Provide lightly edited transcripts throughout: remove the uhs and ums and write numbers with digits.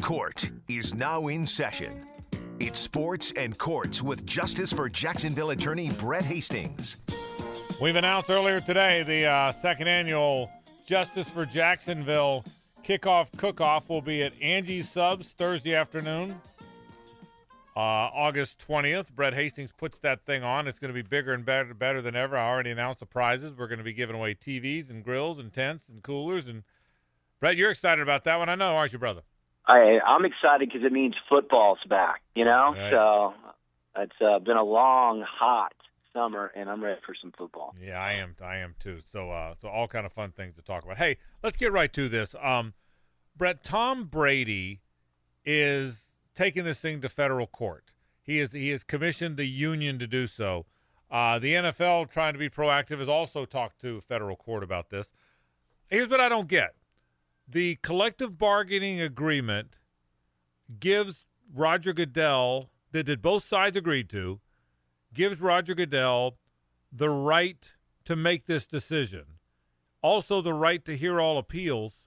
Court is now in session. It's Sports and Courts with Justice for Jacksonville attorney Brett Hastings. We've announced earlier today the second annual Justice for Jacksonville kickoff cook-off will be at Angie's Subs Thursday afternoon, August 20th. Brett Hastings puts that thing on. It's going to be bigger and better than ever. I already announced the prizes. We're going to be giving away TVs and grills and tents and coolers. And Brett, you're excited about that one, I know, aren't you, brother? I'm excited because it means football's back, you know? Right. So it's been a long, hot summer, and I'm ready for some football. Yeah, I am too. So all kind of fun things to talk about. Hey, let's get right to this. Brett, Tom Brady is taking this thing to federal court. He has commissioned the union to do so. The NFL, trying to be proactive, has also talked to federal court about this. Here's what I don't get. The collective bargaining agreement gives Roger Goodell, that both sides agreed to, gives Roger Goodell the right to make this decision. Also the right to hear all appeals.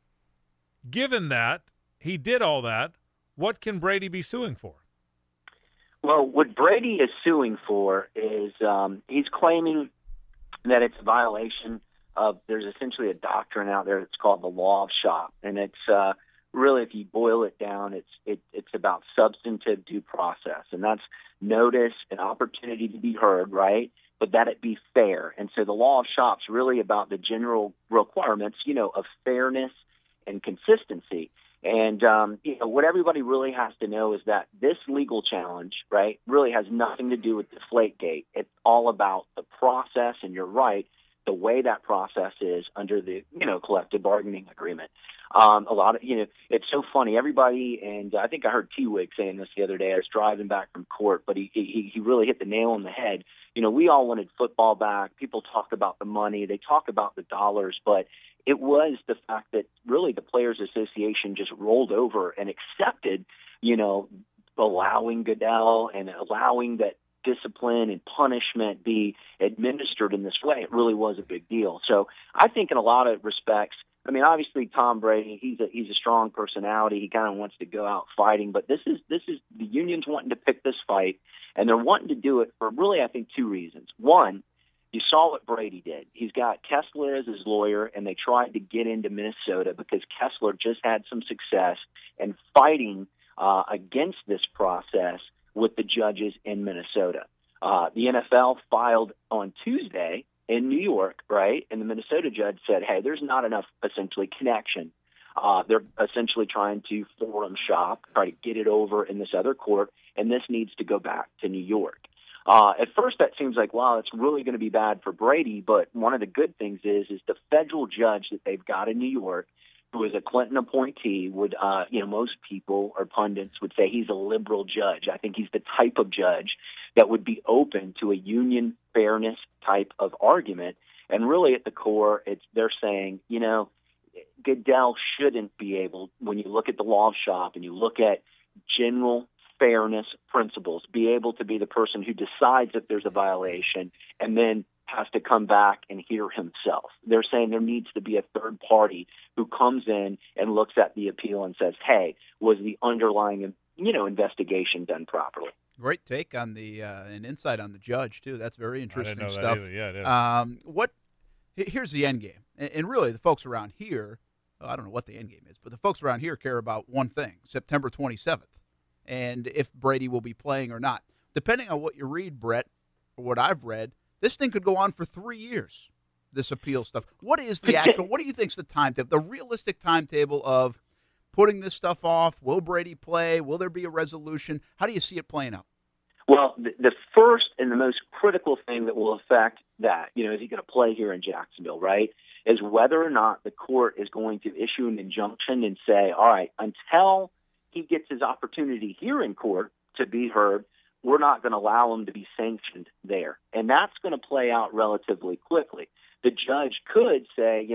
Given that he did all that, what can Brady be suing for? Well, what Brady is suing for is he's claiming that it's a violation of, there's essentially a doctrine out there that's called the law of shop. And it's really, if you boil it down, it's about substantive due process. And that's notice, an opportunity to be heard, right? But that it be fair. And so the law of shop's really about the general requirements, of fairness and consistency. And, what everybody really has to know is that this legal challenge, right, really has nothing to do with Deflategate. It's all about the process, and you're right, the way that process is under the, collective bargaining agreement. A lot of, it's so funny. Everybody, and I think I heard T-Wig saying this the other day. I was driving back from court, but he really hit the nail on the head. We all wanted football back. People talk about the money. They talk about the dollars, but it was the fact that really the Players Association just rolled over and accepted, allowing Goodell and allowing that discipline and punishment be administered in this way. It really was a big deal. So I think in a lot of respects, obviously Tom Brady, he's a strong personality. He kind of wants to go out fighting, but this is the union's wanting to pick this fight, and they're wanting to do it for really, I think, two reasons. One, you saw what Brady did. He's got Kessler as his lawyer, and they tried to get into Minnesota because Kessler just had some success in fighting against this process with the judges in Minnesota. The NFL filed on Tuesday in New York, right? And the Minnesota judge said, hey, there's not enough, essentially, connection. They're essentially trying to forum shop, try to get it over in this other court, and this needs to go back to New York. At first, that seems like, wow, it's really going to be bad for Brady, but one of the good things is the federal judge that they've got in New York, who is a Clinton appointee, would, most people or pundits would say he's a liberal judge. I think he's the type of judge that would be open to a union fairness type of argument. And really at the core, they're saying, Goodell shouldn't be able, when you look at the law of shop and you look at general fairness principles, be able to be the person who decides if there's a violation and then has to come back and hear himself. They're saying there needs to be a third party who comes in and looks at the appeal and says, hey, was the underlying, investigation done properly? Great take on the and insight on the judge, too. That's very interesting I didn't know stuff. that either. Yeah, it is. Here's the end game. And really, the folks around here, I don't know what the end game is, but the folks around here care about one thing, September 27th, and if Brady will be playing or not. Depending on what you read, Brett, or what I've read, this thing could go on for 3 years, this appeal stuff. What is the actual, what do you think is the timetable, the realistic timetable of putting this stuff off? Will Brady play? Will there be a resolution? How do you see it playing out? Well, the first and the most critical thing that will affect that, is he going to play here in Jacksonville, right, is whether or not the court is going to issue an injunction and say, all right, until he gets his opportunity here in court to be heard, we're not going to allow him to be sanctioned there. And that's going to play out relatively quickly. The judge could say,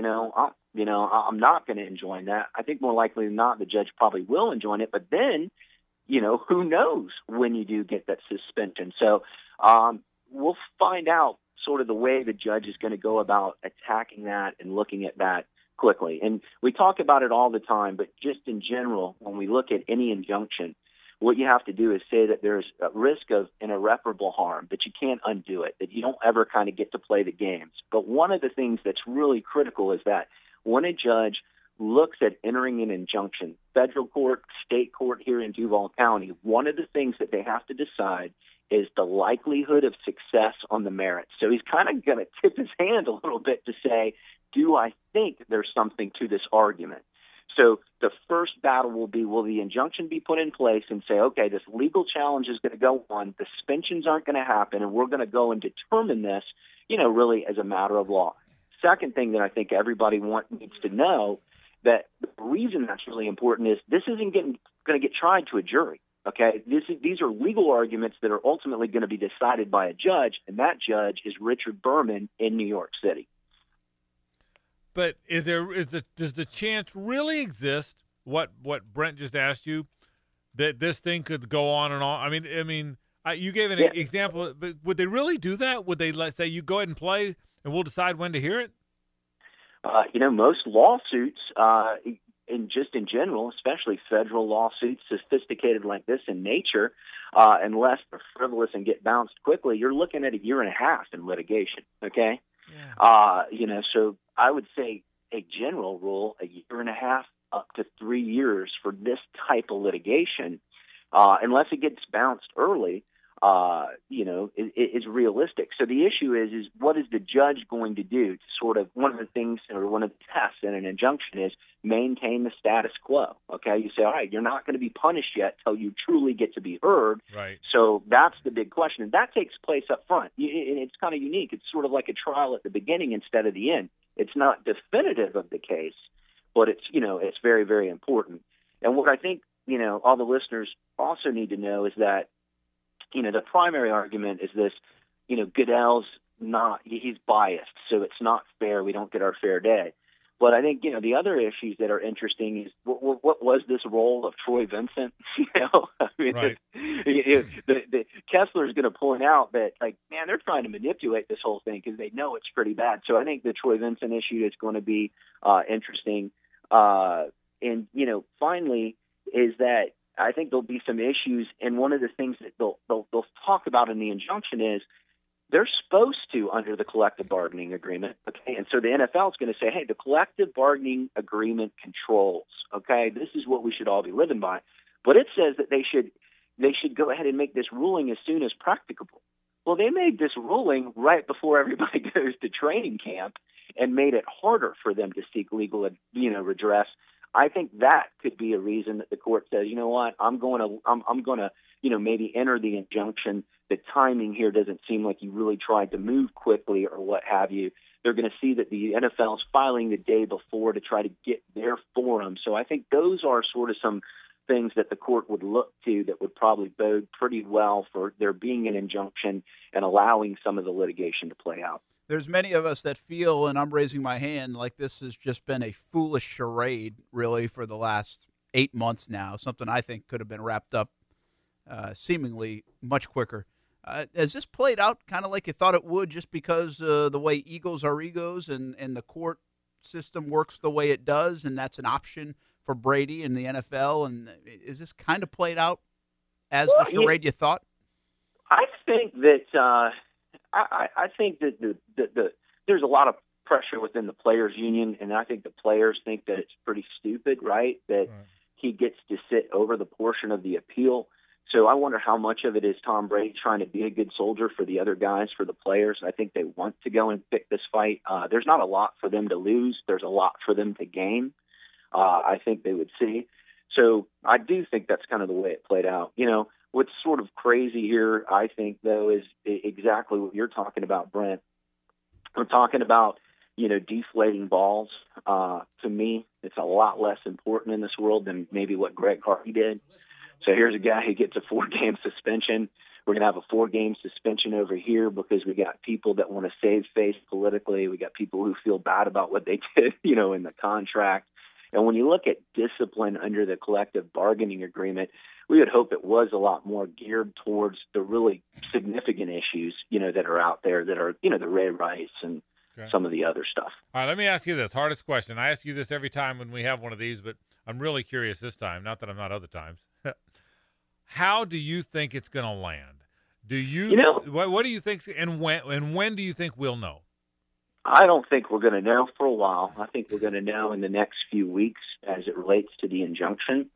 I'm not going to enjoin that. I think more likely than not, the judge probably will enjoin it. But then, who knows when you do get that suspension. So we'll find out sort of the way the judge is going to go about attacking that and looking at that quickly. And we talk about it all the time, but just in general, when we look at any injunction, what you have to do is say that there's a risk of an irreparable harm, that you can't undo it, that you don't ever kind of get to play the games. But one of the things that's really critical is that when a judge looks at entering an injunction, federal court, state court here in Duval County, one of the things that they have to decide is the likelihood of success on the merits. So he's kind of going to tip his hand a little bit to say, do I think there's something to this argument? So the first battle will be, will the injunction be put in place and say, okay, this legal challenge is going to go on, the suspensions aren't going to happen, and we're going to go and determine this, really as a matter of law. Second thing that I think everybody needs to know, that the reason that's really important is this isn't going to get tried to a jury. Okay, these are legal arguments that are ultimately going to be decided by a judge, and that judge is Richard Berman in New York City. But does the chance really exist? What Brent just asked you, that this thing could go on and on? I mean, you gave an example, but would they really do that? Would they say you go ahead and play, and we'll decide when to hear it? Most lawsuits, and just in general, especially federal lawsuits, sophisticated like this in nature, unless they're frivolous and get bounced quickly, you're looking at a year and a half in litigation. Okay, so I would say a general rule, a year and a half up to 3 years for this type of litigation, unless it gets bounced early. Is realistic. So the issue is what is the judge going to do to sort of, one of the things or one of the tests in an injunction is maintain the status quo. Okay. You say, all right, you're not going to be punished yet till you truly get to be heard. Right. So that's the big question. And that takes place up front. And it's kind of unique. It's sort of like a trial at the beginning instead of the end. It's not definitive of the case, but it's very, very important. And what I think, all the listeners also need to know is that, the primary argument is this, Goodell's he's biased, so it's not fair. We don't get our fair day. But I think, the other issues that are interesting is what was this role of Troy Vincent? Right. The Kessler's going to point out that, they're trying to manipulate this whole thing because they know it's pretty bad. So I think the Troy Vincent issue is going to be interesting. And, finally is that I think there'll be some issues, and one of the things that they'll talk about in the injunction is they're supposed to, under the collective bargaining agreement, okay? And so the NFL is going to say, hey, the collective bargaining agreement controls, okay? This is what we should all be living by. But it says that they should go ahead and make this ruling as soon as practicable. Well, they made this ruling right before everybody goes to training camp and made it harder for them to seek legal, redress. I think that could be a reason that the court says, you know what, I'm going to, maybe enter the injunction. The timing here doesn't seem like you really tried to move quickly or what have you. They're going to see that the NFL is filing the day before to try to get their forum. So I think those are sort of some things that the court would look to that would probably bode pretty well for there being an injunction and allowing some of the litigation to play out. There's many of us that feel, and I'm raising my hand, like this has just been a foolish charade, really, for the last 8 months now, something I think could have been wrapped up seemingly much quicker. Has this played out kind of like you thought it would just because the way egos are egos and the court system works the way it does, and that's an option for Brady and the NFL? And is this kind of played out as the charade you thought? I think that I think that there's a lot of pressure within the players' union, and I think the players think that it's pretty stupid, right? That he gets to sit over the portion of the appeal. So I wonder how much of it is Tom Brady trying to be a good soldier for the other guys, for the players. I think they want to go and pick this fight. There's not a lot for them to lose. There's a lot for them to gain. I think they would see. So I do think that's kind of the way it played out. What's sort of crazy here, I think, though, is exactly what you're talking about, Brent. We're talking about, deflating balls. To me, it's a lot less important in this world than maybe what Greg Hardy did. So here's a guy who gets a 4-game suspension. We're going to have a 4-game suspension over here because we got people that want to save face politically. We got people who feel bad about what they did, in the contract. And when you look at discipline under the collective bargaining agreement, we would hope it was a lot more geared towards the really significant issues, that are out there that are, the Ray Rice and, some of the other stuff. All right, let me ask you this. Hardest question. I ask you this every time when we have one of these, but I'm really curious this time. Not that I'm not other times. How do you think it's going to land? What do you think, and when do you think we'll know? I don't think we're going to know for a while. I think we're going to know in the next few weeks as it relates to the injunction.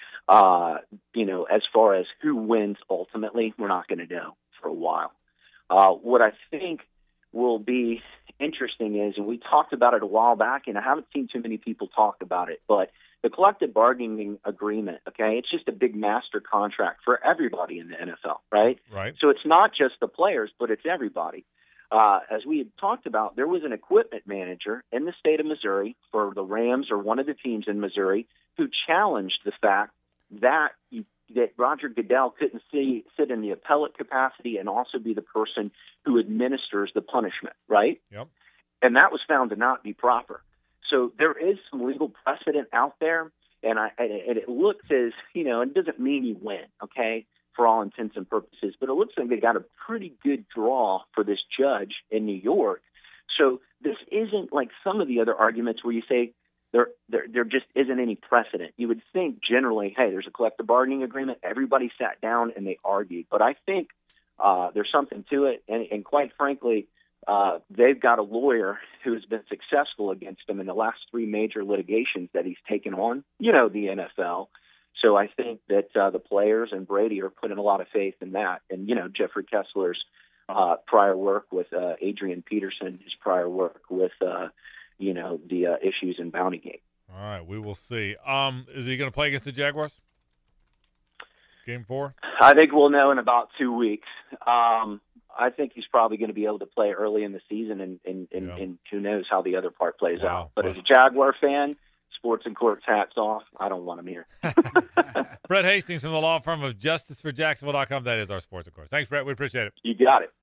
As far as who wins ultimately, we're not going to know for a while. What I think will be interesting is, and we talked about it a while back, and I haven't seen too many people talk about it, but the collective bargaining agreement, okay, it's just a big master contract for everybody in the NFL, right? Right. So it's not just the players, but it's everybody. As we had talked about, there was an equipment manager in the state of Missouri for the Rams or one of the teams in Missouri who challenged the fact that Roger Goodell couldn't sit in the appellate capacity and also be the person who administers the punishment, right? Yep. And that was found to not be proper. So there is some legal precedent out there, and it looks as, it doesn't mean you win, okay, for all intents and purposes, but it looks like they got a pretty good draw for this judge in New York. So this isn't like some of the other arguments where you say there just isn't any precedent. You would think generally, hey, there's a collective bargaining agreement, everybody sat down and they argued. But I think there's something to it, and quite frankly, they've got a lawyer who's been successful against them in the last 3 major litigations that he's taken on, the NFL. So I think that the players and Brady are putting a lot of faith in that. And, Jeffrey Kessler's prior work with Adrian Peterson, his prior work with, the issues in Bountygate. All right, we will see. Is he going to play against the Jaguars? Game 4? I think we'll know in about 2 weeks. I think he's probably going to be able to play early in the season, and who knows how the other part plays out. But as a Jaguar fan, Sports and Courts, hats off. I don't want him here. Brett Hastings from the law firm of Justice for Jacksonville.com. That is our Sports and Courts. Thanks, Brett. We appreciate it. You got it.